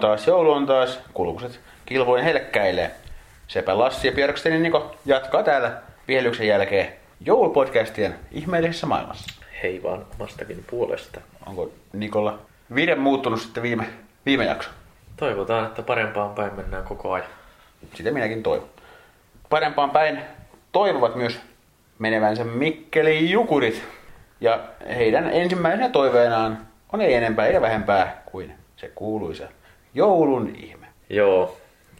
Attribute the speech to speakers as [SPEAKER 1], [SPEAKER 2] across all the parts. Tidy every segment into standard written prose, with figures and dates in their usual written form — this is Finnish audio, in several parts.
[SPEAKER 1] joulu on taas, kulkuset kilvoin helkkäilee. Sepä Lassi ja Björksteni Niko jatkaa täällä vihelyksen jälkeen joulupodcastien ihmeellisessä maailmassa.
[SPEAKER 2] Hei vaan omastakin puolesta.
[SPEAKER 1] Onko Nikolla vire muuttunut sitten viime jakso?
[SPEAKER 2] Toivotaan, että parempaan päin mennään koko ajan.
[SPEAKER 1] Sitä minäkin toivon. Parempaan päin toivovat myös menevänsä Mikkelin Jukurit. Ja heidän ensimmäisenä toiveenaan on ei enempää eikä vähempää kuin se kuuluisa joulun ihme.
[SPEAKER 2] Joo,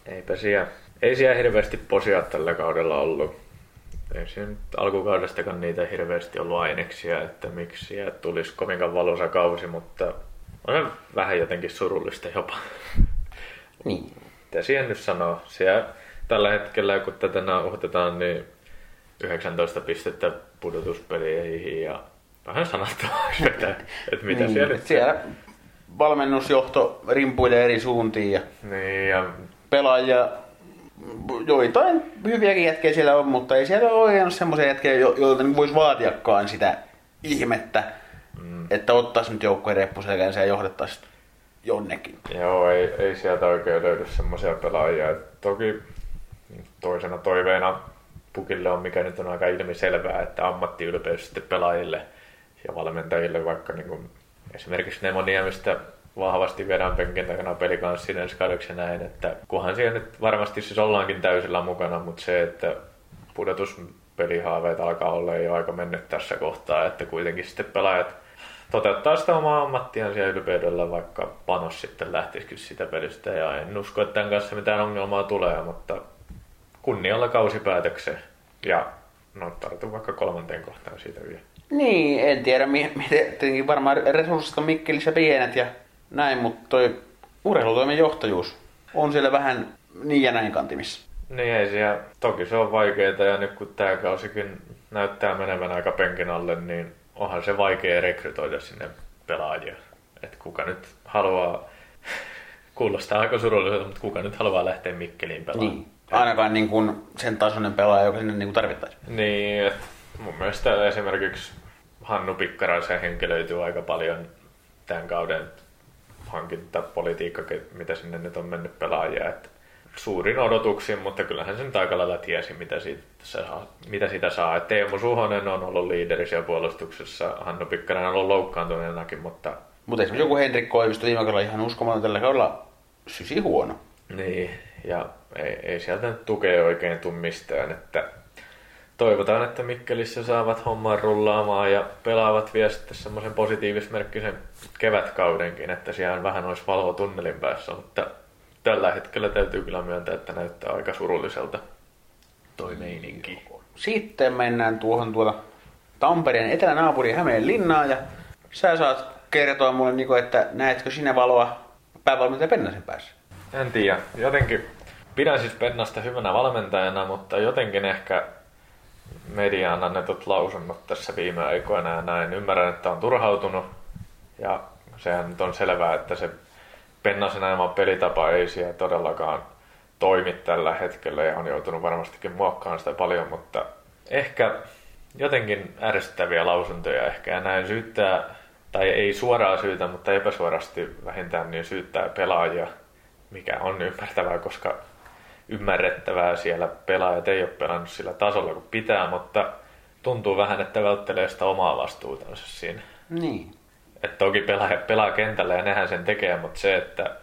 [SPEAKER 2] ei siellä hirveästi posia tällä kaudella ollut. Ei siinä nyt alkukaudestakaan niitä hirveästi ollut aineksia, että miksi sieltä tulisi kovinkaan valoisa kausi, mutta on se vähän jotenkin surullista jopa.
[SPEAKER 1] Niin.
[SPEAKER 2] Mitä siihen nyt sanoo? Siellä tällä hetkellä, kun tätä nauhoitetaan, niin 19 pistettä pudotuspeleihin ja vähän sanottavaa, että mitä
[SPEAKER 1] niin,
[SPEAKER 2] siellä nyt...
[SPEAKER 1] Siellä valmennusjohto rimpuilee eri suuntiin ja,
[SPEAKER 2] niin, ja
[SPEAKER 1] pelaajia, joitain hyviäkin jätkejä siellä on, mutta ei siellä ole semmoisia jätkejä, joilta voisi vaatiakaan sitä ihmettä, että ottaisi nyt joukkueen reppuselkänsä ja johdettaisi jonnekin.
[SPEAKER 2] Joo, ei sieltä oikein löydy semmoisia pelaajia. Et toki toisena toiveena Pukille on, mikä nyt on aika ilmiselvää, että ammattiylpeys sitten pelaajille ja valmentajille, vaikka niin kuin esimerkiksi Nemoniemistä vahvasti viedään penkin takana pelikanssiin ensi kaudeksi näin, että kunhan siellä nyt varmasti siis ollaankin täysillä mukana, mutta se, että pudotuspelihaaveet alkaa olla jo aika mennyt tässä kohtaa, että kuitenkin sitten pelaajat toteuttaa sitä omaa ammattiaan siellä ylpeydellä, vaikka panos sitten lähtisikin sitä pelistä, ja en usko, että tämän kanssa mitään ongelmaa tulee, mutta kunnialla kausipäätökseen, ja tartun vaikka 3. kohtaan siitä vielä.
[SPEAKER 1] Niin, en tiedä, miten varmaan resurssit on Mikkelissä pienet ja näin, mutta toi urheilutoimen johtajuus on siellä vähän niin ja näin kantimissa.
[SPEAKER 2] Niin ei siellä, toki se on vaikeaa, ja nyt kun tämä kausikin näyttää menevän aika penkin alle, niin onhan se vaikea rekrytoida sinne pelaajia. Että kuka nyt haluaa, kuulostaa aika surulliselta, mutta kuka nyt haluaa lähteä Mikkeliin pelaamaan.
[SPEAKER 1] Niin, ainakaan niin kuin sen tasoinen pelaaja, joka sinne niin kuin tarvittaisiin.
[SPEAKER 2] Niin, että mun mielestä esimerkiksi Hannu Pikkaraisen henkilöityy aika paljon tämän kauden hankintapolitiikka, mitä sinne nyt on mennyt pelaajia. Että suurin odotuksin, mutta kyllähän sen aika lailla tiesi, mitä siitä saa. Et Teemu Suhonen on ollut liideri siellä puolustuksessa, Hannu Pikkarainen on ollut loukkaantuneenakin, mutta
[SPEAKER 1] esimerkiksi joku Henrik Koivisto viime kaudella ihan uskomaton, tällä kaudella sysi huono.
[SPEAKER 2] Niin, ja ei sieltä nyt tukea oikein tule mistään, että toivotaan, että Mikkelissä saavat homman rullaamaan ja pelaavat vielä sitten semmoisen positiivismerkkisen kevätkaudenkin, että siellä vähän olisi valoa tunnelin päässä, mutta tällä hetkellä täytyy kyllä myöntää, että näyttää aika surulliselta toi meininki.
[SPEAKER 1] Sitten mennään tuohon Tampereen etelänaapuriin Hämeenlinnaan ja sä saat kertoa mulle, Niko, että näetkö sinä valoa päävalmentaja Pennasen päässä?
[SPEAKER 2] En tiedä. Jotenkin pidän siis Pennasta hyvänä valmentajana, mutta jotenkin ehkä mediaan annetut lausunnot tässä viime aikoina ja näin. Ymmärrän, että on turhautunut ja sehän nyt on selvää, että se Pennasen ajama pelitapa ei siellä todellakaan toimi tällä hetkellä ja on joutunut varmastikin muokkaamaan sitä paljon, mutta ehkä jotenkin ärsyttäviä lausuntoja ehkä ja näin syyttää, tai ei suoraan syytä, mutta epäsuorasti vähintään niin syyttää pelaajia, mikä on ymmärtävää, koska ymmärrettävää siellä pelaajat ei ole pelannut sillä tasolla kuin pitää, mutta tuntuu vähän, että välttelee sitä omaa vastuutansa siinä.
[SPEAKER 1] Niin.
[SPEAKER 2] Että toki pelaa kentällä ja nehän sen tekee, mutta se, että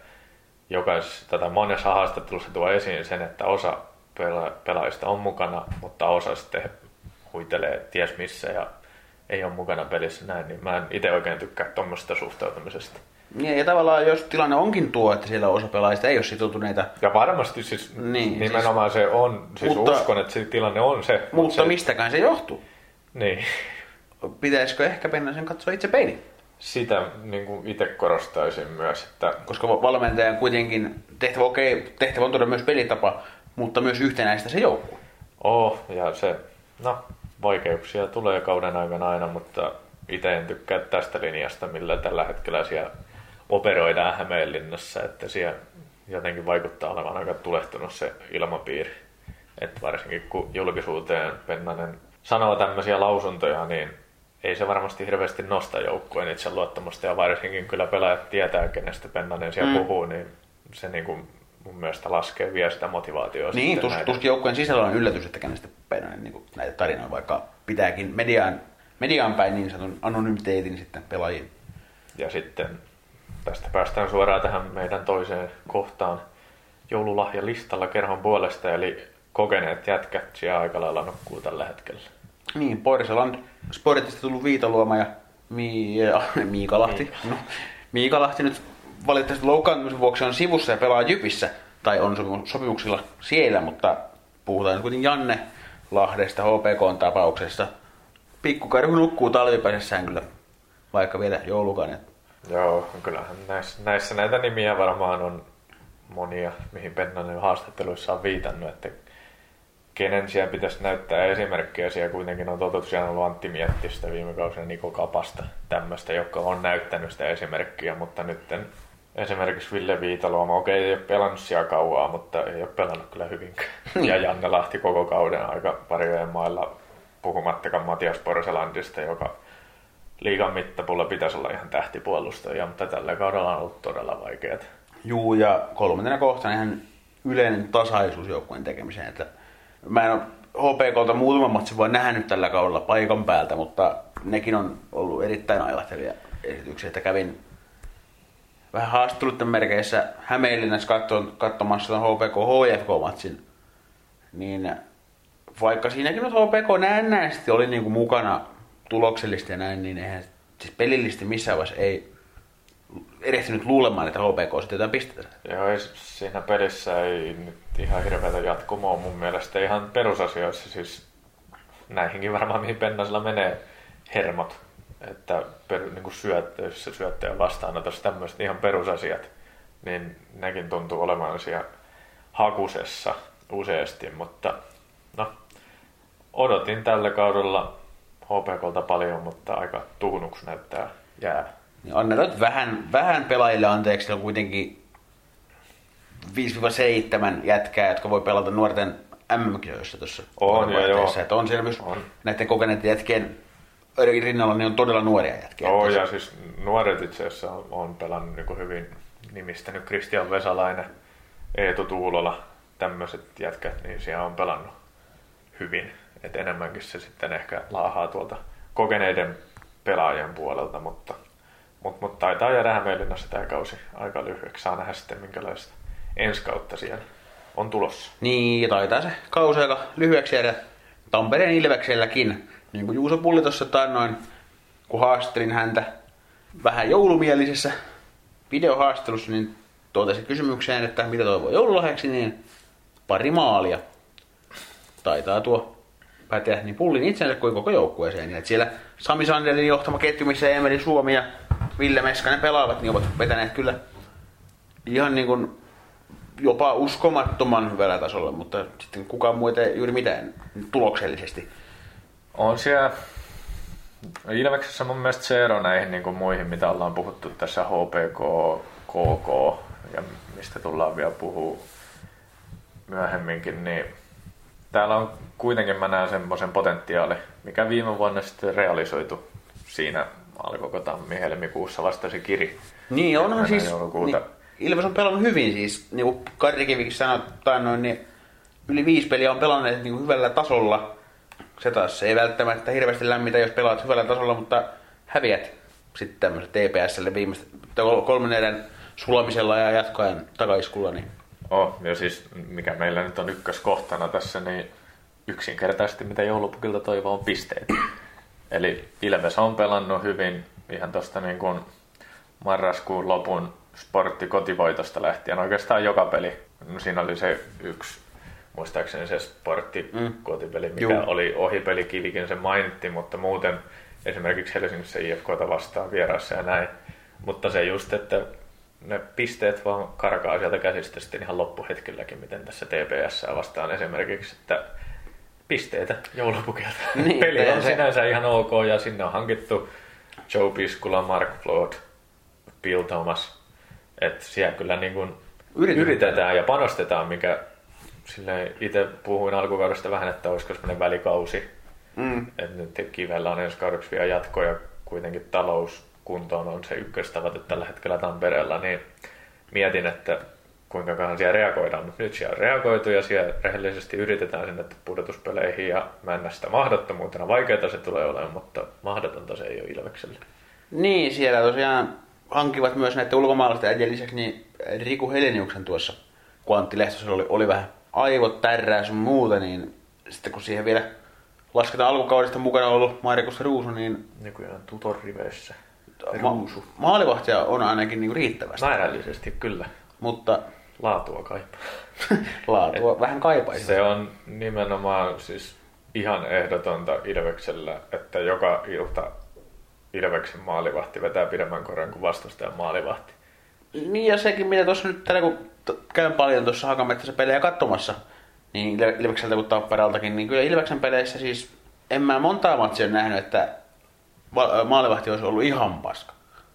[SPEAKER 2] monessa haastattelussa tuo esiin sen, että osa pelaajista on mukana, mutta osa sitten huitelee ties missä ja ei ole mukana pelissä näin, niin mä en itse oikein tykkää tuommoista suhtautumisesta.
[SPEAKER 1] Ja tavallaan jos tilanne onkin tuo, että siellä osa pelaajista ei ole sitoutuneita.
[SPEAKER 2] Ja varmasti siis nimenomaan siis, se on, siis mutta, uskon, että se tilanne on se.
[SPEAKER 1] Mutta mistäkään se johtuu?
[SPEAKER 2] Niin.
[SPEAKER 1] Pitäisikö ehkä Pennasen katsoa itse peiliin?
[SPEAKER 2] Sitä niin kuin itse korostaisin myös. Että
[SPEAKER 1] koska valmentajan kuitenkin tehtävä on todella myös pelitapa, mutta myös yhtenäistä se joukkue.
[SPEAKER 2] Ja se, vaikeuksia tulee kauden aikana aina, mutta itse en tykkää tästä linjasta, millä tällä hetkellä siellä operoidaan Hämeenlinnassa, että siellä jotenkin vaikuttaa olevan aika tulehtunut se ilmapiiri. Että varsinkin kun julkisuuteen Pennanen sanoo tämmöisiä lausuntoja, niin ei se varmasti hirveästi nosta joukkueen itse luottamusta, ja varsinkin kyllä pelaajat tietää, kenestä Pennanen siellä puhuu, niin se niin kuin mun mielestä laskee vielä sitä motivaatiota.
[SPEAKER 1] Niin, tuskin joukkueen sisällä on yllätys, että kenestä Pennanen niin näitä tarinoita, vaikka pitääkin mediaan päin niin sanotun anonymiteetin sitten pelaajiin.
[SPEAKER 2] Ja sitten tästä päästään suoraan tähän meidän toiseen kohtaan joululahjalistalla kerhon puolesta, eli kokeneet jätkät siellä aika lailla nukkuu tällä hetkellä.
[SPEAKER 1] Niin, Porsaland Sportista tullut Viitaluoma ja Miika Lahti. No, Miika Lahti nyt valitettavasti loukkaantumisen vuoksi on sivussa ja pelaa Jypissä, tai on sopimuksilla siellä, mutta puhutaan nyt kuitenkin Janne Lahdesta HPK-tapauksesta. Pikkukarhu nukkuu talvipäisessään kyllä, vaikka vielä joulukaan.
[SPEAKER 2] Joo, kyllähän näissä näitä nimiä varmaan on monia, mihin Pennanen haastatteluissa on viitannut, että kenen siellä pitäisi näyttää esimerkkiä. Siellä kuitenkin on tosiaan ollut Antti Miettistä viime kausina, Niko Kapasta, tämmöistä, joka on näyttänyt sitä esimerkkiä, mutta nyt esimerkiksi Ville Viitaluoma, ei ole pelannut siellä kauaa, mutta ei ole pelannut kyllä hyvinkään. Ja Janne Lahti koko kauden aika parjojen mailla, puhumattakaan Matias Porselandista, joka liigan mittapulla pitäisi olla ihan tähtipuolustaja, mutta tällä kaudella on ollut todella vaikeaa.
[SPEAKER 1] Juu, ja kolmantena kohtana ihan yleinen tasaisuus joukkueen tekemiseen. Että mä en ole HPKlta muutaman matsin vaan nähnyt tällä kaudella paikan päältä, mutta nekin on ollut erittäin ailahtavia esityksiä. Että kävin vähän haastatteluiden merkeissä Hämeenlinnassa katsomassa HPK HFK-matsin, niin vaikka siinäkin nyt HPK näennäisesti oli niinku mukana tuloksellisesti ja näin, niin eihän siis pelillisesti missään vaiheessa ei erehtynyt luulemaan, että HPK sitten jotain pistetä.
[SPEAKER 2] Joo, siinä pelissä ei nyt ihan hirveätä jatkumoa mun mielestä ihan perusasioissa, siis näihinkin varmaan mihin Pennasella menee hermot, että niin syöttöjen vastaanotossa tämmöiset ihan perusasiat, niin nekin tuntuu olevan siellä hakusessa useasti, mutta no, odotin tällä kaudella HPKlta paljon, mutta aika tuhnuksi näyttää jää.
[SPEAKER 1] Niin annetaan vähän pelaajille anteeksi, siellä on kuitenkin 5-7 jätkää, jotka voi pelata nuorten MM-kisoissa tuossa.
[SPEAKER 2] On ja joo.
[SPEAKER 1] Että on siellä myös näiden kokeneiden jätkien rinnalla, niin on todella nuoria jätkiä.
[SPEAKER 2] Oo, ja siis nuoret itse asiassa on pelannut niin hyvin nimistänyt Kristian Vesalainen, Eetu Tuulola, tämmöiset jätkät, niin siellä on pelannut hyvin. Et enemmänkin se sitten ehkä laahaa tuolta kokeneiden pelaajien puolelta, mutta taitaa jäädä Hämeenlinnassa tämä kausi aika lyhyeksi. Saa nähdä sitten minkälaista ensi kautta siellä on tulossa.
[SPEAKER 1] Niin, ja taitaa se kausi aika lyhyeksi jäädä Tampereen Ilvekselläkin. Niin kuin Juuso Pulli tuossa taannoin, kun haastattelin häntä vähän joulumielisessä videohaastattelussa, niin totesi kysymykseen, että mitä toivoo joululahjaksi, niin pari maalia. Taitaa tuo päteä niin Pullin itsensä kuin koko joukkueeseen. Niin, että siellä Sami Sandelin johtama ketju, missä Emeli Suomi ja Ville Meskanen pelaavat, niin ovat vetäneet kyllä ihan niin kuin jopa uskomattoman hyvällä tasolla, mutta sitten kukaan muu ei juuri mitään tuloksellisesti.
[SPEAKER 2] On siellä Ilveksessä mun mielestä se ero näihin niin kuin muihin, mitä ollaan puhuttu tässä HPK, KK ja mistä tullaan vielä puhua myöhemminkin, niin täällä on kuitenkin, mä näen semmoisen potentiaali, mikä viime vuonna sitten realisoitu siinä alkoiko tammi-helmikuussa vastasi Kiri.
[SPEAKER 1] Niin, onhan siis, niin, Ilves on pelannut hyvin siis, niin kuin Karri Kivikin sanoi, niin yli 5 peliä on pelanneet niin kuin hyvällä tasolla. Se taas ei välttämättä hirveästi lämmitä, jos pelaat hyvällä tasolla, mutta häviät sitten tämmöiselle TPSlle viimeistä 3-4 sulamisella ja jatkoajan takaiskulla. Niin.
[SPEAKER 2] Ja siis mikä meillä nyt on ykköskohtana tässä, niin yksinkertaisesti mitä joulupukilta toivoo on pisteet. Eli Ilves on pelannut hyvin ihan tuosta niin kuin marraskuun lopun sporttikotivoitosta lähtien oikeastaan joka peli. No, siinä oli se yksi, muistaakseni se sporttikotipeli, mikä oli ohipeli, Kivikin se mainitti, mutta muuten esimerkiksi Helsingissä IFK:ta vastaan vieraassa ja näin. Mutta se just, että ne pisteet vaan karkaa sieltä käsistä sitten ihan loppuhetkelläkin, miten tässä TPS:ää vastaan esimerkiksi, että pisteitä joulupukilta.
[SPEAKER 1] Niin,
[SPEAKER 2] peli on sinänsä ihan ok ja sinne on hankittu Joe Piskula, Mark Flood, Bill Thomas. Että siellä kyllä niin kuin yritetään ja panostetaan, mikä silleen itse puhuin alkukaudesta vähän, että olisiko semmoinen välikausi. Että nyt Kivellä on ensi kaudeksi vielä jatko ja kuitenkin talouskuntoon on se ykköstavoite tällä hetkellä Tampereella, niin mietin, että kuinka siellä reagoidaan, mutta nyt siellä on reagoitu ja siellä rehellisesti yritetään sinne pudotuspeleihin ja mennä sitä mahdottomuutena. Vaikeaa se tulee olemaan, mutta mahdotonta se ei ole Ilvekselle.
[SPEAKER 1] Niin, siellä tosiaan hankivat myös näiden ulkomaalaisten äijien lisäksi niin Riku Heleniuksen tuossa, kun Antti Lehtosella oli vähän aivot tärrää sun muuta, niin sitten kun siihen vielä lasketaan alkukaudesta mukana ollut Markus Ruusu, niin
[SPEAKER 2] nykyään tutorriveissä.
[SPEAKER 1] maalivahtia on ainakin niin riittävästi.
[SPEAKER 2] Määrällisesti kyllä.
[SPEAKER 1] Mutta
[SPEAKER 2] laatua kaipaa.
[SPEAKER 1] Laatua vähän kaipaisi.
[SPEAKER 2] Se on nimenomaan siis ihan ehdotonta Ilveksellä, että joka ilta Ilveksen maalivahti vetää pidemmän korjan kuin vastustajan maalivahti.
[SPEAKER 1] Niin ja sekin, mitä tuossa nyt tällä kun käyn paljon tuossa Hakametsässä pelejä katsomassa, niin Ilvekseltä kuin Tapparaltakin, niin kyllä Ilveksen peleissä siis en mä montaa matsia nähnyt, että maalivahti olisi ollut ihan paska.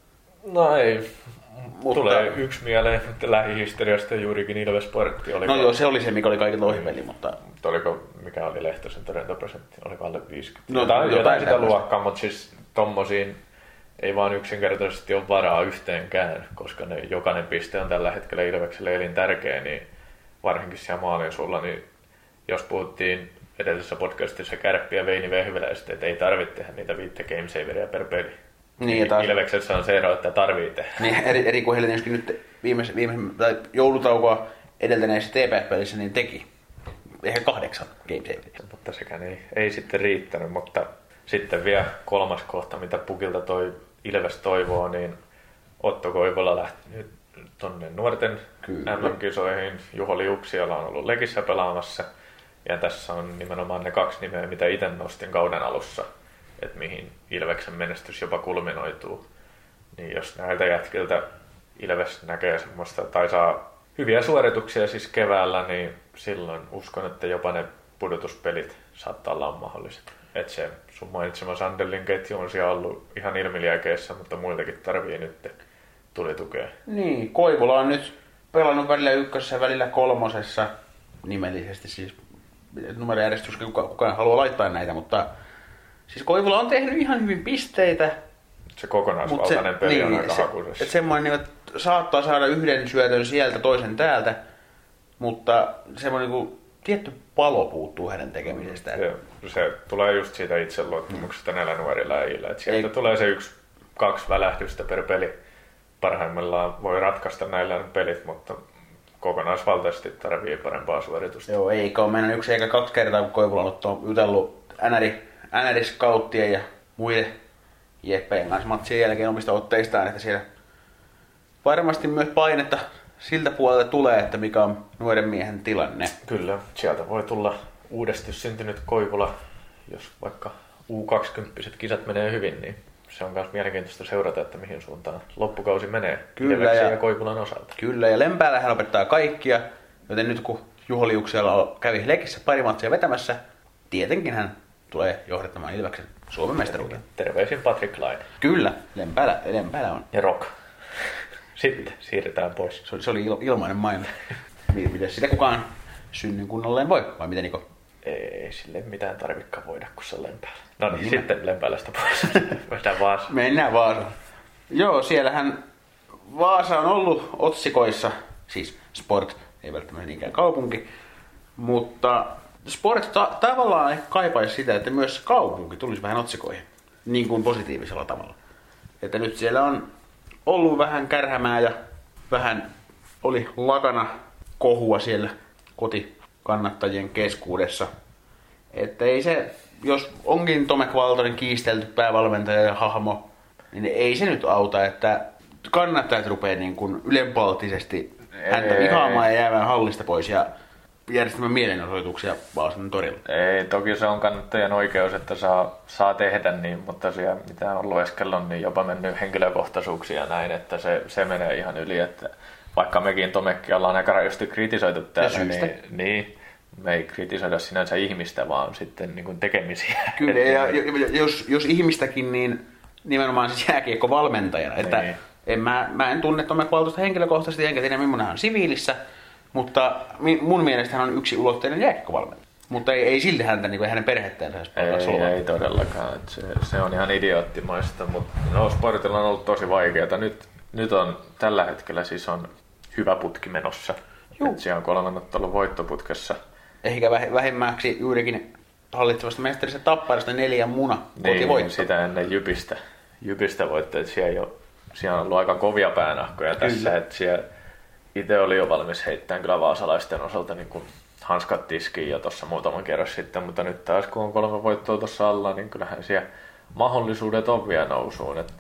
[SPEAKER 2] No ei. Mutta tulee yksi mieleen lähihistoriasta juurikin Ilves Sportti.
[SPEAKER 1] No joo, se oli se, mikä oli kaikilla ohipeli, mutta
[SPEAKER 2] mikä oli Lehtosen torjuntaprosentti? Oliko alle 50?
[SPEAKER 1] No,
[SPEAKER 2] jotain sitä luokkaa, mutta siis tommosiin ei vaan yksinkertaisesti ole varaa yhteenkään, koska jokainen piste on tällä hetkellä Ilvekselle elintärkeä, niin varsinkin siellä maalin sulla, niin jos puhuttiin edellisessä podcastissa Kärppiä Veini Vehviläistä, että ei tarvitse tehdä niitä 5 game saveria per peli. Niin, Ilveksessä on se ero, että tarvii tehdä.
[SPEAKER 1] Niin, eri kuin Heleniuskin nyt viime joulutaukoa edeltäneessä TPF-pelissä niin teki ehkä 8 game saveria.
[SPEAKER 2] Mutta sekään ei sitten riittänyt, mutta sitten vielä kolmas kohta, mitä Pukilta toi Ilves toivoo, niin Otto Koivola lähti nyt tonne nuorten MM-kisoihin. Juho Liuksiala on ollut Lekissä pelaamassa. Ja tässä on nimenomaan ne 2 nimeä, mitä itse nostin kauden alussa, että mihin Ilveksen menestys jopa kulminoituu. Niin jos näiltä jätkiltä Ilves näkee semmoista, tai saa hyviä suorituksia siis keväällä, niin silloin uskon, että jopa ne pudotuspelit saattaa olla mahdolliset. Että se sun mainitsema Sandelin ketju on siellä ollut ihan ilmiliäkeissä, mutta muiltakin tarvii nyt tulitukea.
[SPEAKER 1] Niin, Koivula on nyt pelannut välillä 1. välillä 3. nimellisesti siis numerojärjestys, kukaan haluaa laittaa näitä, mutta siis Koivula on tehnyt ihan hyvin pisteitä.
[SPEAKER 2] Se kokonaisvaltainen peli on aika hakuisessa.
[SPEAKER 1] Semmoinen, että saattaa saada yhden syötön sieltä, toisen täältä, mutta semmoinen niin tietty palo puuttuu hänen tekemisestään.
[SPEAKER 2] Se tulee just siitä itseluottamuksesta näillä nuorilla äijillä. Että sieltä tulee se 1-2 välähdystä per peli. Parhaimmillaan voi ratkaista näillä pelit, mutta kokonaisvaltaisesti tarvii parempaa suoritusta.
[SPEAKER 1] Joo, eikä ole mennyt 1 eikä 2 kertaa, kun Koivula on jutellut NR-scouttien ja muiden jeppeen kanssa matsien jälkeen omista otteistaan, että siellä varmasti myös painetta siltä puolelta tulee, että mikä on nuoren miehen tilanne.
[SPEAKER 2] Kyllä, sieltä voi tulla uudesti syntynyt Koivula, jos vaikka U20-kisat menee hyvin, niin se on myös mielenkiintoista seurata, että mihin suuntaan loppukausi menee.
[SPEAKER 1] Kyllä,
[SPEAKER 2] ja Koivulan osalta.
[SPEAKER 1] Kyllä, ja Lempäälä hän opettaa kaikkia, joten nyt kun Juho Liuksiala kävi Lekissä pari matsia vetämässä, tietenkin hän tulee johdattamaan Ilveksen Suomen mestaruuteen.
[SPEAKER 2] Terveisin Patrick Laine.
[SPEAKER 1] Kyllä, Lempälä on.
[SPEAKER 2] Ja Rock. Sitten siirretään pois.
[SPEAKER 1] Se oli ilmainen mainos. Miten sitä kukaan synnyn kunnolleen voi, vai miten Niko?
[SPEAKER 2] Ei sille mitään tarvikaan voida, kun se on Lempäällä. No niin, sitten Lempäälästä pois. Mennään Vaasaan.
[SPEAKER 1] Mennään Vaasaan. Joo, siellähän Vaasa on ollut otsikoissa, siis Sport, ei välttämättä niinkään kaupunki, mutta Sport tavallaan kaipaisi sitä, että myös kaupunki tulisi vähän otsikoihin, niin kuin positiivisella tavalla. Että nyt siellä on ollut vähän kärhämää ja vähän oli lakana kohua siellä kotikannattajien keskuudessa. Että ei se, jos onkin Tomek Valtonen kiistelty päävalmentaja ja hahmo, niin ei se nyt auta, että kannattajat rupeaa niin kuin ylenpalttisesti häntä vihaamaan ja jäämään hallista pois ja järjestämään mielenosoituksia Vaasan torilla.
[SPEAKER 2] Ei, toki se on kannattajan oikeus, että saa tehdä niin, mutta siellä mitä on lueskellut, niin jopa mennyt henkilökohtaisuuksia ja näin, että se menee ihan yli, että vaikka mekin Tomekki ollaan aika rajusti kritisoitu täällä, niin me ei kritisoida sinänsä ihmistä, vaan sitten niin kuin tekemisiä.
[SPEAKER 1] Kyllä, ja jos ihmistäkin, niin nimenomaan siis jääkiekkovalmentajana, että niin. Mä en tunne Tomek Valtosta henkilökohtaisesti, enkä tiedä millainen hän on siviilissä, mutta mun mielestä hän on yksi ulotteinen jääkiekkovalmentaja. Mutta ei silti häntä niin kuin hänen perhettään.
[SPEAKER 2] Ei todellakaan. Se on ihan idioottimaista, mutta Sportilla on ollut tosi vaikeaa. Nyt on tällä hetkellä siis on hyvä putki menossa. Että siellä on 3 ottelun voittoputkessa.
[SPEAKER 1] Ehkä vähemmäksi juurikin hallitsevasta mestarista Tapparasta 4 kotivoitto.
[SPEAKER 2] Niin, sitä ennen Jypistä voitte, että siellä on ollut aika kovia päänahkoja tässä. Että siellä itse oli jo valmis heittämään kyllä vaasalaisten osalta niin kuin hanskat tiskiin jo tuossa muutaman kerran sitten, mutta nyt taas kun on 3 voittoa tuossa alla, niin kyllähän siellä mahdollisuudet on vielä nousuun. Et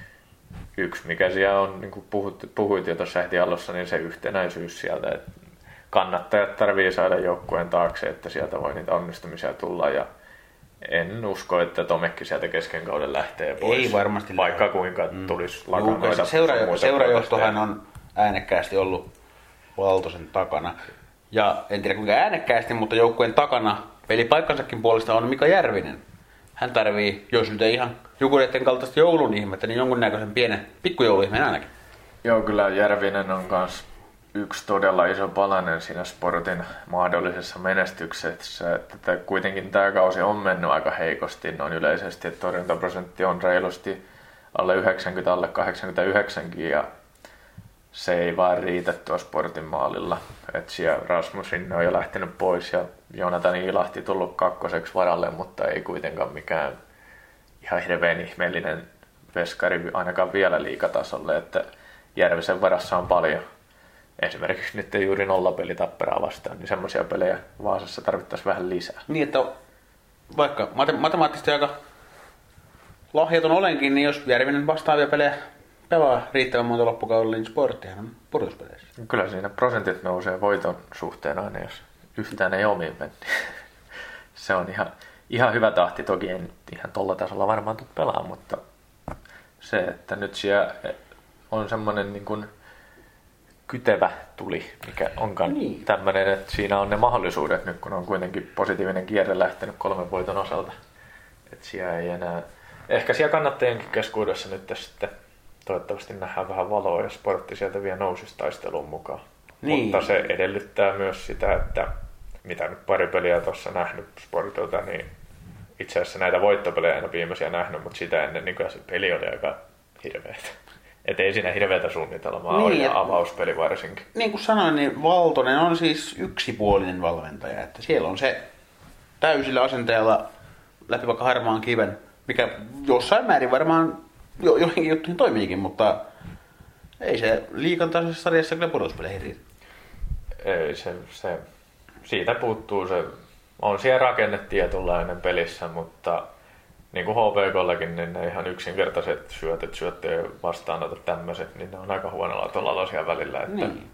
[SPEAKER 2] yksi, mikä siellä on, niin kuin puhuit jo tuossa heti alussa, niin se yhtenäisyys sieltä, että kannattajat tarvii saada joukkueen taakse, että sieltä voi niitä onnistumisia tulla, ja en usko, että Tomekki sieltä kesken kauden lähtee pois.
[SPEAKER 1] Ei varmasti.
[SPEAKER 2] Vaikka kuinka tulisi lakanoita.
[SPEAKER 1] Seurajohtohan on äänekkäästi ollut Valtosen takana. Ja en tiedä kuinka äänekkäästi, mutta joukkueen takana pelipaikkansakin puolesta on Mika Järvinen. Hän tarvii, jos nyt ei ihan Jukureiden kaltaista joulun ihmettä, niin jonkunnäköisen pienen pikkujouluihmeen ainakin.
[SPEAKER 2] Joo, kyllä Järvinen on myös yksi todella iso palanen siinä Sportin mahdollisessa menestyksessä. Että kuitenkin tämä kausi on mennyt aika heikosti noin yleisesti, että torjuntaprosentti on reilusti alle 90, alle 89, ja se ei vaan riitä tuo Sportin maalilla. Että siellä Rasmus Rinne on jo lähtenyt pois ja Joonatan Ilahti tullut 2. varalle, mutta ei kuitenkaan mikään ihan hirveän ihmeellinen veskari ainakaan vielä liigatasolle, että Järvisen varassa on paljon. Esimerkiksi nyt juuri 0-peli Tapparaa vastaan, niin semmoisia pelejä Vaasassa tarvittaisiin vähän lisää.
[SPEAKER 1] Niin, että vaikka matemaattisesti aika lahjaton olenkin, niin jos Järvinen vastaavia pelejä pelaa riittävän monta loppukaudella, niin Sporttihan on pudotuspeleissä.
[SPEAKER 2] Kyllä siinä prosentit nousee voiton suhteen aina, jos yhtään ei omiin mennyt. Se on ihan hyvä tahti, toki en ihan tolla tasolla varmaan tule pelaa, mutta se, että nyt siellä on semmoinen niin kuin kytevä tuli, mikä onkaan niin tämmöinen, että siinä on ne mahdollisuudet nyt, kun on kuitenkin positiivinen kierre lähtenyt 3 voiton osalta. Että siellä ei enää, ehkä siellä kannattajienkin keskuudessa nyt sitten toivottavasti nähdään vähän valoa ja Sportti sieltä vielä nousisi taisteluun mukaan. Niin. Mutta se edellyttää myös sitä, että mitä nyt pari peliä tuossa nähnyt Sportilta, niin itse asiassa näitä voittopelejä en ole viimeisiä nähnyt, mutta sitä ennen niin se peli oli aika hirveätä. Että ei siinä hirveätä suunnitelmaa niin, ole, ja avauspeli varsinkin. Niin
[SPEAKER 1] kuin sanoin, niin Valtonen on siis yksipuolinen valmentaja. Että siellä on se täysillä asenteella läpi vaikka harmaan kiven, mikä jossain määrin varmaan joihinkin juttuihin toimiikin, mutta ei se liigan tasoisessa sarjassa kyllä pudotuspeleihin riitä.
[SPEAKER 2] Ei se, siitä puuttuu se, on siellä rakenne tietynlainen pelissä, mutta niin kuin HPK:llakin, niin ne ihan yksinkertaiset syöttöjen vastaanotot tämmöiset, niin ne on aika huonolla tuolla siellä välillä. Että niin.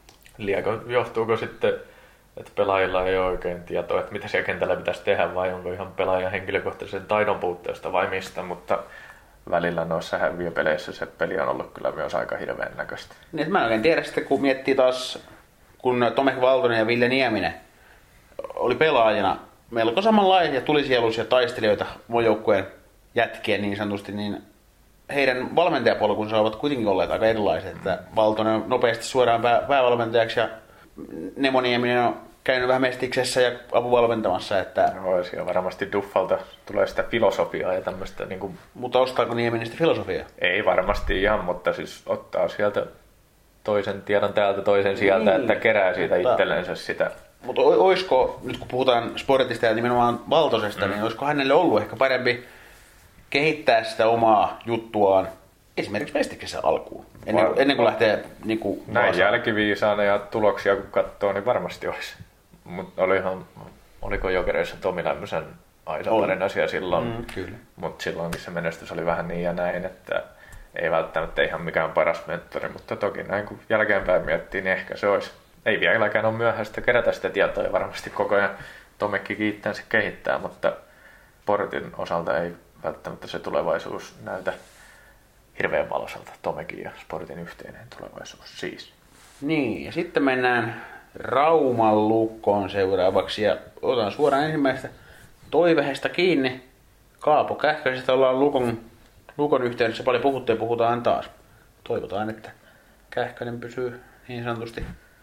[SPEAKER 2] Johtuuko sitten, että pelaajilla ei ole oikein tietoa, että mitä siellä kentällä pitäisi tehdä, vai onko ihan pelaajan henkilökohtaisen taidon puutteesta vai mistä, mutta välillä noissa häviöpeleissä se peli on ollut kyllä myös aika hirveän näköistä.
[SPEAKER 1] Niin, mä en oikein tiedä sitten, kun miettii taas, kun Tomek Valtonen ja Ville Nieminen oli pelaajina melko samanlaisia tulisieluisia taistelijoita joukkueen jätkiä niin sanotusti, niin heidän valmentajapolkunsa ovat kuitenkin olleet aika erilaiset. Että Valtonen on nopeasti suoraan päävalmentajaksi ja Nemo Nieminen on käynyt vähän mestiksessä ja apuvalmentamassa. Että
[SPEAKER 2] no, siellä varmasti Duffalta tulee sitä filosofiaa ja tämmöistä. Niin kuin
[SPEAKER 1] mutta ostaako Nieminen sitä filosofiaa?
[SPEAKER 2] Ei varmasti ihan, mutta siis ottaa sieltä toisen tiedon täältä, toisen sieltä, niin, että kerää siitä itsellensä sitä.
[SPEAKER 1] Mutta olisiko, nyt kun puhutaan Sportista ja nimenomaan Valtosesta, niin olisiko hänelle ollut ehkä parempi kehittää sitä omaa juttuaan esimerkiksi mestiksessä alkuun, ennen kuin lähtee niin kuin
[SPEAKER 2] näin jälkiviisaana ja tuloksia kun katsoo, niin varmasti olisi. Mutta oliko Jokereissa Tomi Lämmösen aisapainen asia silloin, mutta silloinkin se menestys oli vähän niin ja näin, että ei välttämättä ihan mikään paras mentori, mutta toki näin kun jälkeenpäin miettii, niin ehkä se olisi. Ei vieläkään ole myöhäistä kerätä sitä tietoa ja varmasti koko ajan Tomekki kiittää se kehittää, mutta Sportin osalta ei välttämättä se tulevaisuus näytä hirveän valoisalta. Tomekin ja Sportin yhteinen tulevaisuus siis.
[SPEAKER 1] Niin, ja sitten mennään Rauman Lukkoon seuraavaksi ja otan suoraan ensimmäistä toiveesta kiinni. Kaapo Kähkösestä ollaan Lukon yhteydessä paljon puhuttu ja puhutaan taas. Toivotaan, että Kähkönen pysyy niin sanotusti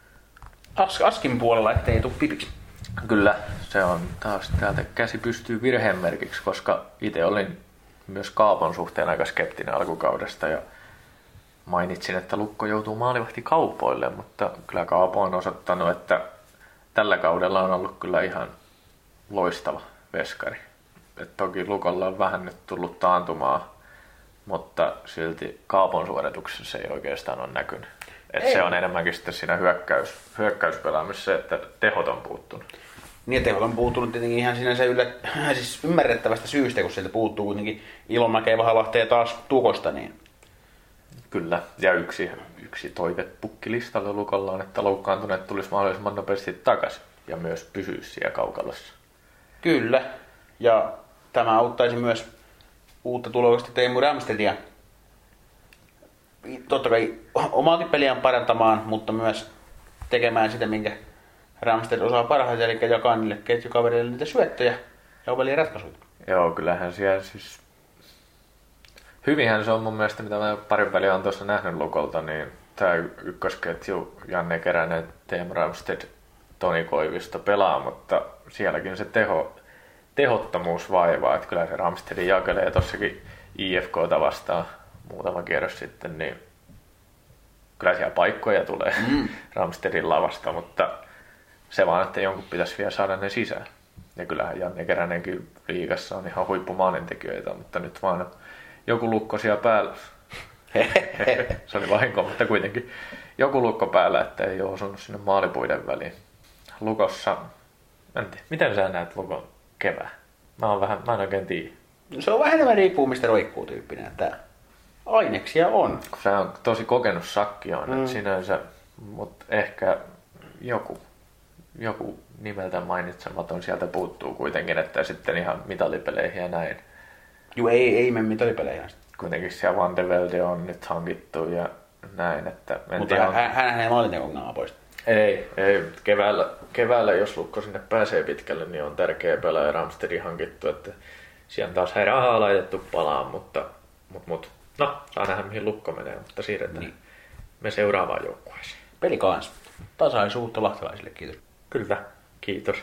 [SPEAKER 1] askin puolella, ettei tule pipiksi.
[SPEAKER 2] Kyllä, se on taas täältä käsi pystyy virhemerkiksi, koska itse olin myös Kaapon suhteen aika skeptinen alkukaudesta ja mainitsin, että Lukko joutuu maalivahtikaupoille, mutta kyllä Kaapo on osoittanut, että tällä kaudella on ollut kyllä ihan loistava veskari. Et toki Lukolla on vähän nyt tullut taantumaa, mutta silti Kaapon suorituksessa ei oikeastaan ole näkynyt. Se on enemmänkin sitten siinä hyökkäyspelaamisessa, että tehot on puuttunut.
[SPEAKER 1] Niin, ja tehot on puuttunut tietenkin ihan sinänsä siis ymmärrettävästä syystä, kun sieltä puuttuu kuitenkin Ilomäkeä, Vahalahti ja taas Tukosta. Niin.
[SPEAKER 2] Kyllä, ja yksi toive pukkilistalle Lukolla on, että loukkaantuneet tulisi mahdollisimman nopeasti takaisin ja myös pysyisi siellä kaukalossa.
[SPEAKER 1] Kyllä, ja tämä auttaisi myös uutta tulokasta Teemu Ramstedia. Totta kai omaakin peliään parantamaan, mutta myös tekemään sitä, minkä Ramsted osaa parhaiten, eli jakaa niille ketjukaverille niitä syöttöjä ja oveliin ratkaisuja.
[SPEAKER 2] Joo, kyllähän siellä siis... Hyvinhän se on mun mielestä, mitä mä parin peliä on tuossa nähnyt Lukolta, niin tää ykkösketju Janne Keränen, Teemu Ramsted, Toni Koivisto pelaa, mutta sielläkin se tehottomuus vaivaa, että kyllä se Ramstedin jakelee tossakin IFK:ta vastaan muutama kierros sitten, niin kyllä siellä paikkoja tulee Ramstedin lavasta, mutta se vaan, että jonkun pitäisi vielä saada ne sisään. Ja kyllähän Janne Keränenkin liigassa on ihan huippumaalintekijöitä, mutta nyt vaan joku lukko siellä päällä. Se oli vahinko, mutta kuitenkin joku lukko päällä, että ei ole osunut sinne maalipuiden väliin. Lukossa, en tiedä, miten sä näet Lukon kevään? Mä en oikein tiedä.
[SPEAKER 1] Se on vähän enemmän riippuu mistä roikkuu tyyppinen, että aineksia on.
[SPEAKER 2] Se on tosi kokenut sakki on, että sinänsä, mutta ehkä joku nimeltä mainitsematon sieltä puuttuu kuitenkin, että sitten ihan mitalipeleihin ja näin.
[SPEAKER 1] Juu, ei mene mitalipeleihin.
[SPEAKER 2] Kuitenkin siellä Van de Velde on nyt hankittu ja näin, että...
[SPEAKER 1] Mutta hän ei maalintekongelmaa pois.
[SPEAKER 2] Ei. Keväällä, jos Lukko sinne pääsee pitkälle, niin on tärkeä pelaaja Ramstedin hankittu, että siellä taas ei rahaa laitettu palaan, mutta no, saa nähdä mihin Lukko menee, mutta siirretään me seuraavaan joukkueeseen.
[SPEAKER 1] Peli kans. Tasaisuutta lahtelaisille, kiitos.
[SPEAKER 2] Kyllä, kiitos.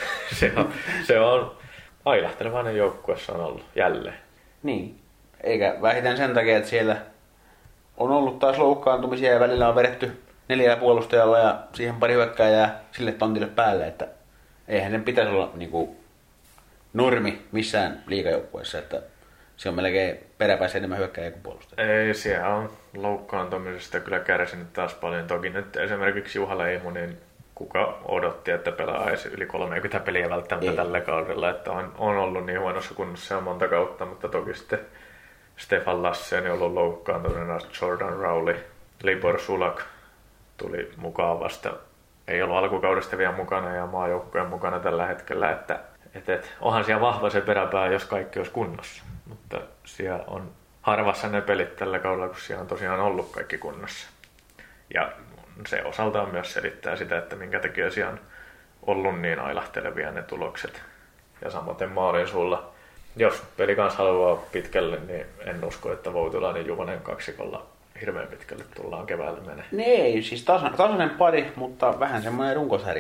[SPEAKER 2] se on ailahtelevainen joukkue, se on ollut jälleen.
[SPEAKER 1] Niin, eikä vähiten sen takia, että siellä on ollut taas loukkaantumisia ja välillä on vedetty 4 puolustajalla ja siihen pari hyökkääjää sille tontille päälle, että eihän sen pitäisi olla niinku normi missään liigajoukkueessa, että se on melkein peräpäissä enemmän hyökkääjä kuin puolustaja.
[SPEAKER 2] Ei, siellä on loukkaantumisesta kyllä kärsinyt taas paljon. Toki nyt esimerkiksi Juha Leimo, niin kuka odotti, että pelaa edes yli 30 peliä välttämättä tällä kaudella, että on ollut niin huonossa kunnossa ja monta kautta, mutta toki sitten Stefan Lassen on ollut loukkaantuneena, Jordan Rowley, Libor Sulak tuli mukaan vasta, ei ollut alkukaudesta vielä mukana ja maajoukkojen mukana tällä hetkellä, että onhan siellä vahva se peräpää, jos kaikki olisi kunnossa, mutta siellä on harvassa ne pelit tällä kaudella, kun siellä on tosiaan ollut kaikki kunnossa. Ja se osaltaan myös selittää sitä, että minkä takia siellä on ollut niin ailahtelevia ne tulokset. Ja samoin maalin sulla. Jos peli kanssa haluaa pitkälle, niin en usko, että Voutilainen Juvonen kaksikolla hirveän pitkälle tullaan keväällä menee.
[SPEAKER 1] Ei, siis tasainen pari, mutta vähän semmoinen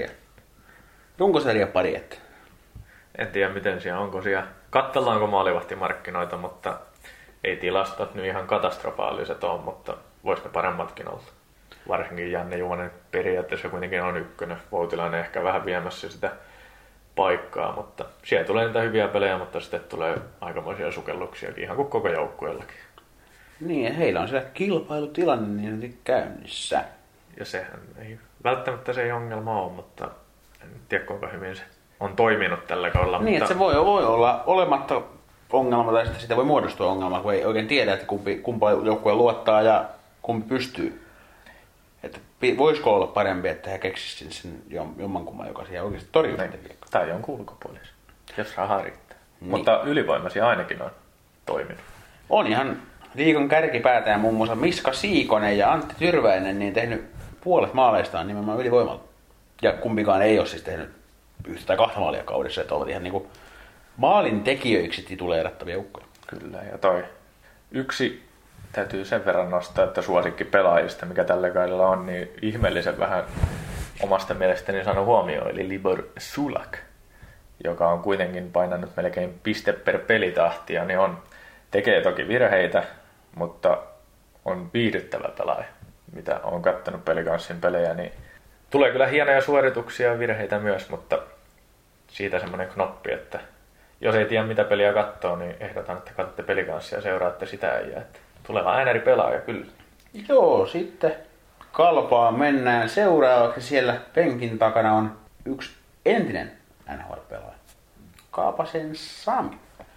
[SPEAKER 1] runkosarja pari. Että.
[SPEAKER 2] En tiedä miten siellä, onko siellä, katsellaanko maalivahtimarkkinoita, mutta ei tilastot nyt ihan katastrofaaliset ole, mutta voisi ne paremmatkin olla. Varsinkin Janne Juvonen periaatteessa kuitenkin on ykkönen. Voutilainen ehkä vähän viemässä sitä paikkaa, mutta siellä tulee niitä hyviä pelejä, mutta sitten tulee aikamoisia sukelluksiakin, ihan kuin koko joukkueellakin.
[SPEAKER 1] Niin, ja heillä on siellä kilpailutilanne niin käynnissä.
[SPEAKER 2] Ja sehän ei välttämättä se ei ongelma ole, mutta en tiedä kuinka hyvin se on toiminut tällä kaudella.
[SPEAKER 1] Niin, mutta... että se voi olla olematta ongelma, tai sitten siitä voi muodostua ongelma, kun ei oikein tiedä, että kumpa joukkue luottaa ja kumpi pystyy. Että voisiko olla parempi, että he keksisivät sen jommankumman, joka siellä oikeasti torjuu.
[SPEAKER 2] Tai jonkun ulkopuolisen, jos rahaa riittää. Niin. Mutta ylivoimaisia ainakin on toiminut.
[SPEAKER 1] On ihan liigan kärkipäätäjä muun muassa Miska Siikonen ja Antti Tyrväinen niin tehnyt puolet maaleistaan nimenomaan ylivoimalla. Ja kumpikaan ei ole siis tehnyt 1 tai 2 maalia kaudessa, että ovat ihan niinku maalin tekijöiksi tituleerattavia ukkoja.
[SPEAKER 2] Kyllä, ja toi yksi täytyy sen verran nostaa, että suosikki pelaajista, mikä tällä kaudella on, niin ihmeellisen vähän omasta mielestäni saanut huomioon, eli Libor Sulak, joka on kuitenkin painanut melkein piste per pelitahtia, niin tekee toki virheitä, mutta on viihdyttävä pelaaja, mitä on kattanut pelikanssin pelejä, niin tulee kyllä hienoja suorituksia ja virheitä myös, mutta siitä semmoinen knoppi, että jos ei tiedä mitä peliä katsoo, niin ehdotan, että katsotte pelikanssia ja seuraatte sitä ja että tuleva äänäri pelaaja kyllä.
[SPEAKER 1] Joo, sitten Kalpaan mennään seuraavaksi. Siellä penkin takana on yksi entinen NHL-pelaaja. Kaapasen Sami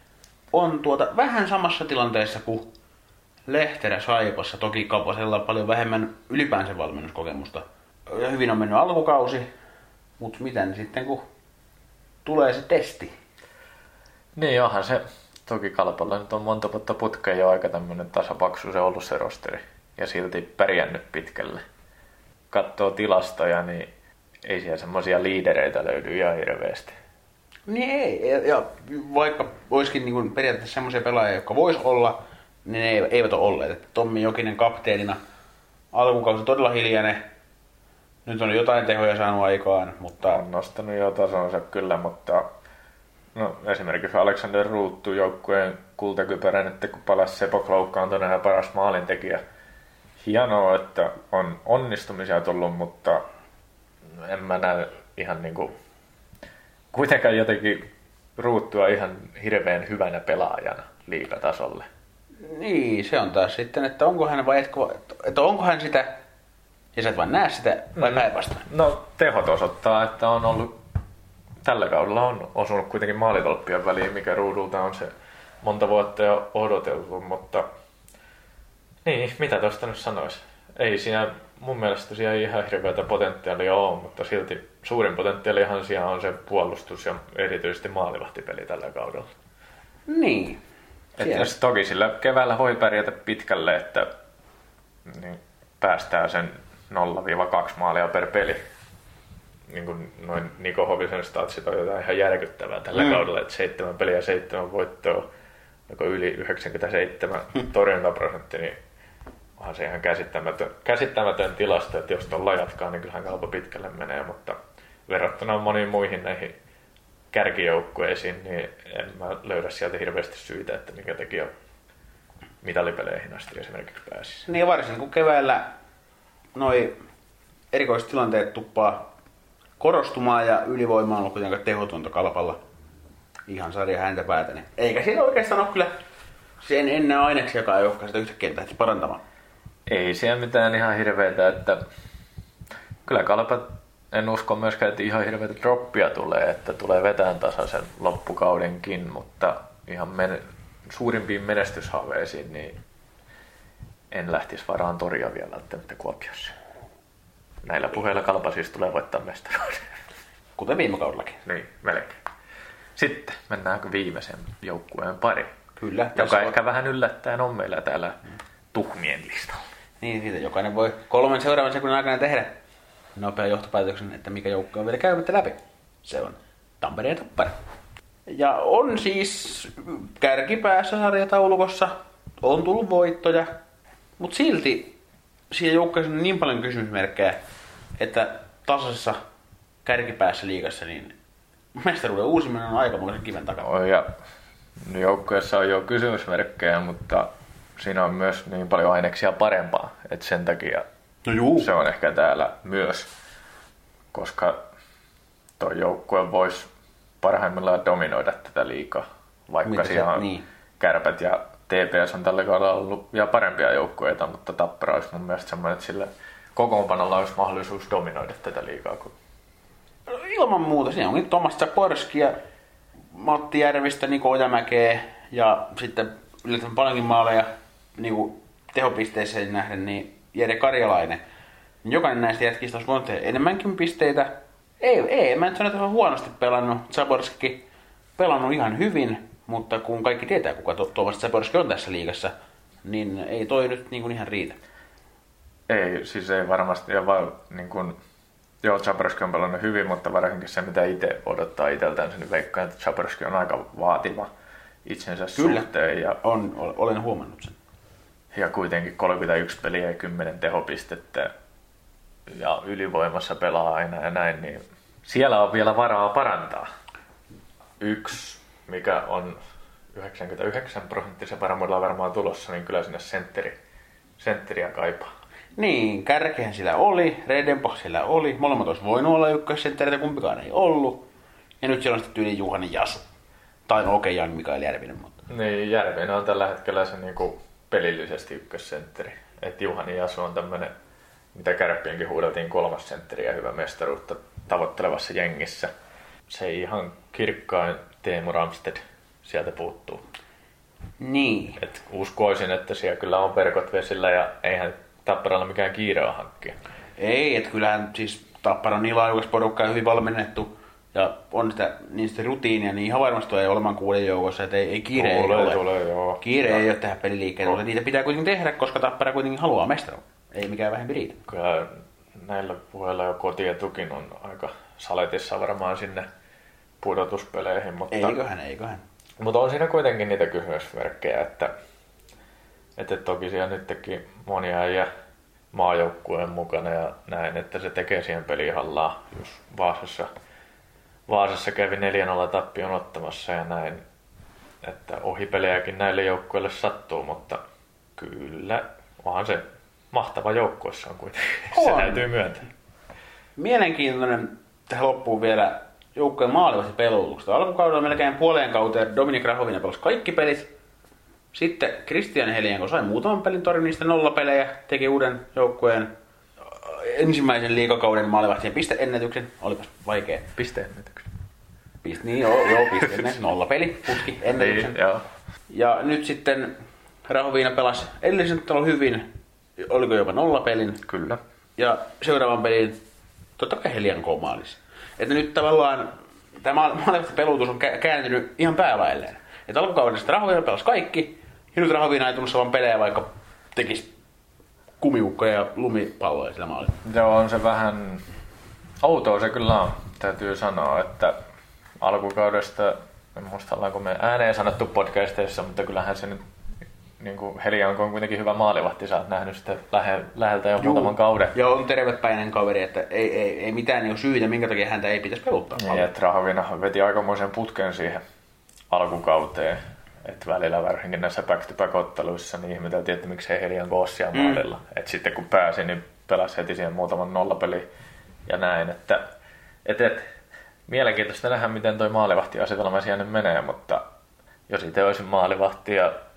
[SPEAKER 1] on vähän samassa tilanteessa kuin Lehterä Saipassa. Toki Kaapasella on paljon vähemmän ylipäänsä valmennuskokemusta. Ja hyvin on mennyt alkukausi, mutta miten sitten kun tulee se testi?
[SPEAKER 2] Niin onhan se. Toki Kalpalla nyt on monta vuotta putkeen jo aika tämmönen tasapaksu se ollut se rosteri. Ja silti pärjännyt pitkälle. Katsoo tilastoja, niin ei siellä semmosia liidereitä löydy ihan hirveästi.
[SPEAKER 1] Niin ei. Ja vaikka olisikin niin periaatteessa semmoisia pelaajia, jotka vois olla, niin ne eivät ole olleet. Että Tommi Jokinen kapteenina alkukausi todella hiljainen. Nyt on jotain tehoja saanut aikaan, mutta...
[SPEAKER 2] On nostanut jo tasonsa kyllä, mutta no, esimerkiksi Alexander Ruuttu joukkueen kultakypärä nyt kun palasi Sepok loukkaantuneen ja paras maalintekijä. Hienoa, että on onnistumisia tullut, mutta en mä näe ihan niinku kuitenkaan jotenkin Ruuttua ihan hirveän hyvänä pelaajana liigatasolle.
[SPEAKER 1] Niin, se on taas sitten, että onko hän vai että onko hän sitä, ja sä et vaan näe sitä, vai päinvastoin?
[SPEAKER 2] No, tehot osoittaa, että on ollut, tällä kaudella on osunut kuitenkin maalitolppien väliin, mikä Ruudulta on se monta vuotta jo odoteltu, mutta niin, mitä tuosta nyt sanoisi? Ei siinä mun mielestä tosiaan ihan hirveätä potentiaalia ole, mutta silti suurin potentiaalihan siellä on se puolustus ja erityisesti maalivahtipeli tällä kaudella.
[SPEAKER 1] Niin.
[SPEAKER 2] Että jos toki sillä keväällä voi pärjätä pitkälle, että niin päästään sen 0-2 maalia per peli. Niin kuin noin Niko Hovisen statsit on jotain ihan järkyttävää tällä kaudella, että 7 peliä 7 voittoa, yli 97 torjuntaprosentti, niin onhan se ihan käsittämätön tilasto, että jos tuolla jatkaa, niin kyllähän Kalpa pitkälle menee, mutta verrattuna moniin muihin näihin kärkijoukkueisiin, niin en mä löydä sieltä hirveästi syitä, että mikä tekijä mitalipeleihin asti esimerkiksi pääsisi.
[SPEAKER 1] Niin varsinkin kun keväällä noi erikoistilanteet tuppaa korostumaan ja ylivoima on ollut kuitenkaan tehotonta Kalpalla ihan sarja häntä päätä. Niin eikä siinä oikeastaan ole kyllä sen ennen aineksi, joka ei olekaan sitä yhtäkkiä lähti parantamaan.
[SPEAKER 2] Ei siellä mitään ihan hirveätä, että kyllä Kalpa, en usko myöskään, että ihan hirveätä droppia tulee, että tulee vetään tasaisen loppukaudenkin, mutta ihan suurimpiin menestyshaaveisiin, niin en lähtisi varaan Toria vielä välttämättä Kuopiossa. Näillä puheilla Kalpa siis tulee voittaa mestaruuden.
[SPEAKER 1] Kuten viime kaudellakin.
[SPEAKER 2] Niin, melkein. Sitten mennäänkö viimeisen joukkueen pari.
[SPEAKER 1] Kyllä.
[SPEAKER 2] Joka ehkä vähän yllättäen on meillä täällä tuhmien listalla.
[SPEAKER 1] Niin, siitä jokainen voi 3 seuraavan sekunnin aikana tehdä nopean johtopäätöksen, että mikä joukkue on vielä käymättä läpi. Se on Tampereen Tappara. Ja on siis kärkipäässä sarjataulukossa, on tullut voittoja, mutta silti siinä joukkueessa on niin paljon kysymysmerkkejä, että tasaisessa kärkipäässä liigassa niin mestaruuden uusiminen on aikamoisen kiven takana.
[SPEAKER 2] Ja joukkueessa on jo kysymysmerkkejä, mutta siinä on myös niin paljon aineksia parempaa, että sen takia se on ehkä täällä myös, koska tuo joukkue voisi parhaimmillaan dominoida tätä liigaa, vaikka siellä on Kärpät ja TPS on tällä kaudella ollut vielä parempia joukkueita, mutta Tappara olisi mun mielestä semmoinen, että sillä kokoonpanolla olisi mahdollisuus dominoida tätä liigaa.
[SPEAKER 1] Ilman muuta, siinä onkin Tomas Zaborski ja Matti Järvistä, Niko Ojamäkeä ja sitten yllättävän paljonkin maaleja niin tehopisteeseen nähden, niin Jere Karjalainen. Jokainen näistä jätkistä olisi voinut tehdä enemmänkin pisteitä. Ei, mä en sano, että on huonosti pelannut. Zaborski pelannut ihan hyvin, mutta kun kaikki tietää, kuka Tomas Zaborski on tässä liigassa, niin ei toi nyt niin ihan riitä.
[SPEAKER 2] Ei, siis ei varmasti. Ja vaan, niin kun, joo, Zaborski on pelannut hyvin, mutta varsinkin se, mitä itse odottaa itseltään, niin veikkaan, että Zaborski on aika vaativa itsensä suhteen. Ja
[SPEAKER 1] olen huomannut sen.
[SPEAKER 2] Ja kuitenkin 31 peliä ja 10 tehopistettä ja ylivoimassa pelaa aina ja näin, niin siellä on vielä varaa parantaa. Yksi, mikä on 99% varmuudella varmaan tulossa, niin kyllä sinne sentteriä kaipaa.
[SPEAKER 1] Niin, Kärkehän sillä oli, Redenbach sillä oli. Molemmat olisi voinut olla ykkössenttereitä, kumpikaan ei ollut. Ja nyt siellä on sitten tyyli Juhani Jasu. Tai no okei, Jan Mikael Järvinen. Mutta...
[SPEAKER 2] Niin, Järvinen on tällä hetkellä se niinku pelillisesti ykkössentteri. Että Juhani Jasu on tämmönen, mitä Kärppienkin huudeltiin, kolmas sentteri ja hyvä mestaruutta tavoittelevassa jengissä. Se ei ihan kirkkain Teemu Ramstedt sieltä puuttuu.
[SPEAKER 1] Niin.
[SPEAKER 2] Et uskoisin, että siellä kyllä on verkot vesillä ja eihän Tapparalla mikään kiire on hankkia.
[SPEAKER 1] Ei, että kyllähän siis Tapparan niin laajukas porukka on hyvin valmennettu ja on sitä rutiinia, niin ihan varmasti ei olemaan 6 joukossa, että ei kiire ole. Kiire ei ole tehdä peliliikkeelle, niitä pitää kuitenkin tehdä, koska Tappara kuitenkin haluaa mestaruutta. Ei mikään vähempi riitä.
[SPEAKER 2] Kyllä näillä puheilla jo kotietukin on aika saletissa varmaan sinne pudotuspeleihin. Mutta,
[SPEAKER 1] eiköhän.
[SPEAKER 2] Mutta on siinä kuitenkin niitä kysymysmerkkejä, että toki siellä nytkin monia äijä maajoukkueen mukana ja näin, että se tekee siihen peliin hallaa. Just Vaasassa kävi 4-0 tappion ottamassa ja näin, että ohipelejäkin näille joukkueille sattuu, mutta kyllä onhan se mahtava joukkuessa on kuitenkin. Se täytyy myöntää.
[SPEAKER 1] Mielenkiintoinen tähän loppuun vielä joukkueen maalivasti pelutuksesta. Alkukaudella melkein puoleen kauteen Dominik Rahovinen pelasi kaikki pelit. Sitten Kristian Helianko sai muutaman pelin torjunista 0 pelejä, teki uuden joukkueen ensimmäisen liigakauden maalivahtien pisteennätyksen. Olipas vaikea.
[SPEAKER 2] Pisteennätyksen.
[SPEAKER 1] Pisteennätyksen. 0 peli, putki, ennätyksen.
[SPEAKER 2] Niin,
[SPEAKER 1] ja nyt sitten Rahovina pelasi edellisen talon hyvin. Oliko jopa 0 pelin?
[SPEAKER 2] Kyllä.
[SPEAKER 1] Ja seuraavan pelin totta kai Helianko maalissa. Että nyt tavallaan tämä maalivahti pelutus on kääntynyt ihan päälailleen. Että alkukaudesta Rahovina pelasi kaikki, ja nyt Rahovina ei tullut saavan pelejä, vaikka tekisi kumiukkoja ja lumipalloja sillä maalilla.
[SPEAKER 2] Joo, on se vähän outoa se kyllä on, täytyy sanoa, että alkukaudesta, en muista ollaanko me ääneen sanottu podcasteissa, mutta kyllähän se nyt niin kuin Helianko on kuitenkin hyvä maalivahti, sä oot nähnyt sitä läheltä jo muutaman kauden.
[SPEAKER 1] Joo, on tervepäinen kaveri, että ei mitään niin syytä, minkä takia häntä ei pitäisi peluttaa.
[SPEAKER 2] Niin, että Rahovina veti aikamoisen putken siihen alkukauteen. Että välillä varsinkin näissä back-to-back-otteluissa niin ihmeteltiin, että miksei Helianko ole siellä maalilla. Että sitten kun pääsi, niin pelasi heti siihen muutaman nollapeli ja näin. Että mielenkiintoista nähdä, miten toi maalivahtiasetelma siellä menee, mutta jos itse olisin maalivahti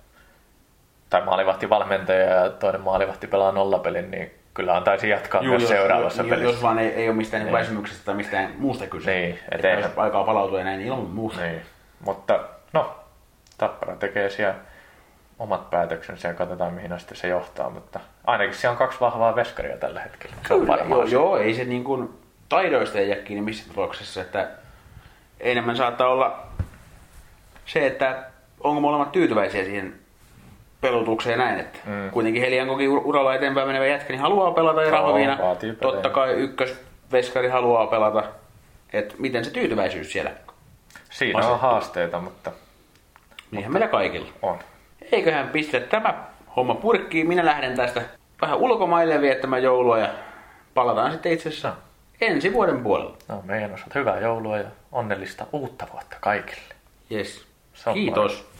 [SPEAKER 2] tai maalivahtivalmentaja ja toinen maalivahti pelaa nollapelin, niin kyllä antaisi jatkaa myös seuraavassa pelissä.
[SPEAKER 1] Jos vaan ei ole mistään niin väsymyksestä tai mistään muusta kyse.
[SPEAKER 2] Niin,
[SPEAKER 1] että olisi aikaa palautua ja näin ilman muusta.
[SPEAKER 2] Niin, mutta no, Tappara tekee siellä omat päätöksensä ja katsotaan mihin asti se johtaa, mutta ainakin siellä on 2 vahvaa veskaria tällä hetkellä.
[SPEAKER 1] Joo, ei se niin kuin taidoista ei jää kiinni missä tapauksessa, että enemmän saattaa olla se, että onko molemmat tyytyväisiä siihen pelutukseen näin, että kuitenkin Heliankokin uralla eteenpäin menevä jätkä niin haluaa pelata ja Rahovina totta kai ykkösveskari haluaa pelata, että miten se tyytyväisyys siellä
[SPEAKER 2] siinä on haasteita, mutta
[SPEAKER 1] niinhän meillä kaikilla
[SPEAKER 2] on.
[SPEAKER 1] Eiköhän pistetä tämä homma purkkiin. Minä lähden tästä vähän ulkomaille viettämään joulua ja palataan sitten itse asiassa ensi vuoden puolella.
[SPEAKER 2] No meidän osalta hyvää joulua ja onnellista uutta vuotta kaikille.
[SPEAKER 1] Yes. Kiitos.